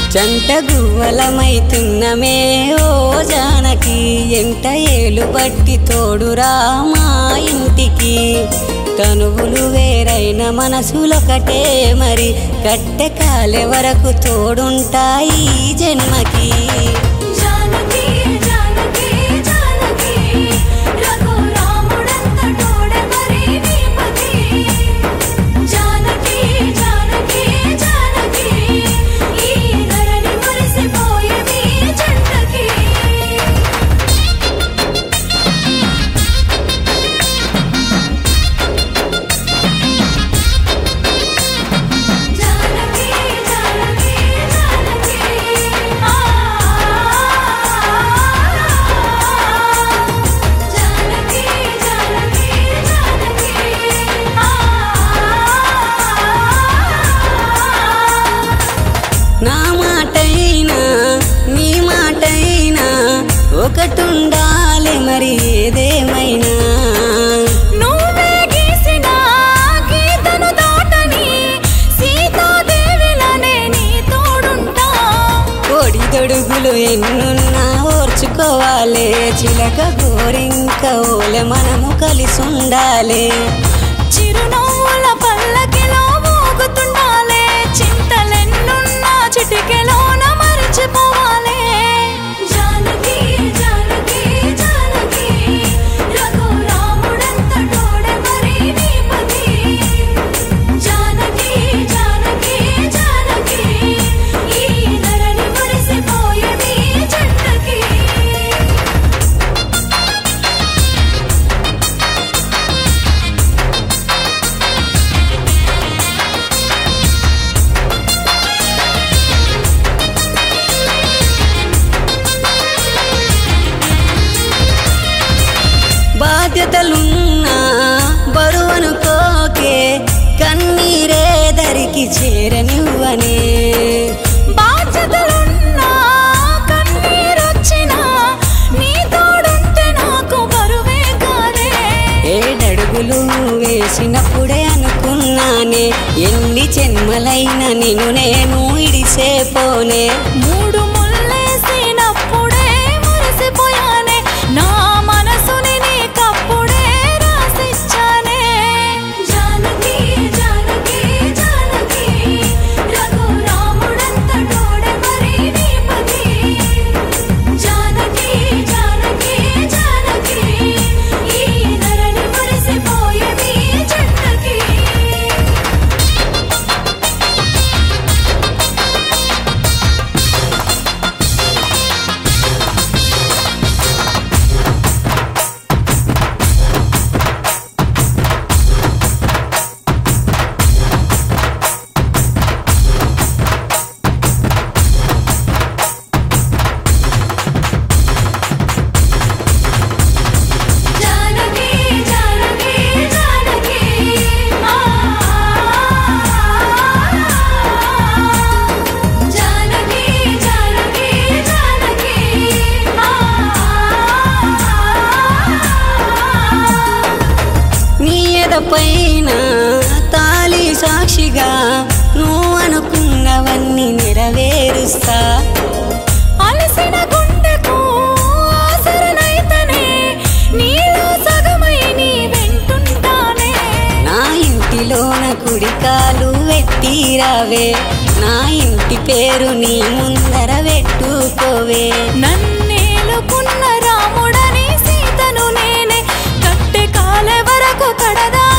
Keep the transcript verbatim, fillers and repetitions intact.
జంట గువ్వలమైతున్నమే ఓ జానకి ఎంట ఏలు బట్టి తోడురా మా ఇంటికి తనువులు వేరైన మనసులొకటే మరి కట్టె కాలే వరకు తోడుంటాయి జన్మకి ఒకటుండాలి మరి ఏదేమైనా నువ్వే గీసిన గీతను దాటని సీతాదేవిలానే నీ తోడుంటా ఒడిదొడుగులు ఎన్నున్నా ఓర్చుకోవాలి చిలక గోరింక ఓలె మనము కలిసి ఉండాలి చిరునవ్వుల పల్లకిలో మోగుతుండాలి చింతలెన్నున్నా చిటికెలోన మరిచిపోవాలి బాధ్యతలున్నా బరువనుకోకే కన్నీరే దరికి చేరనివ్వనే బాధ్యతలున్నా కన్నీరొచ్చినా నీ తోడుంటే నాకు బరువే కాదే ఏడడుగులు వేసినప్పుడే అనుకున్నానే ఎన్ని జన్మలైన నిన్ను నేను ఇడిసేపోనే మూడు ముల్లేసినప్పుడే మురిసిపోయానే నా మనసుని నీకప్పుడే రాసిచ్చానే జానకి జానకి జానకి రఘురాముడంత తోడే మరి నీపతి జానకి జానకి జానకి ఈ ధరణి మురిసిపోయే నీ జంటకి పైన తాళి సాక్షిగా నువ్వు అనుకున్నవన్నీ నెరవేరుస్తా అలసిన గుండెకు ఆసరనైతనే నీలో సగమై నీ వెంటుంటానే నా ఇంటిలోన కుడికాలు వెట్టిరావే నా ఇంటి పేరు నీ ముందర పెట్టుకోవే నన్నేలుకున్న రాముడని సీతను నేనే కట్టె కాలే వరకు కడదా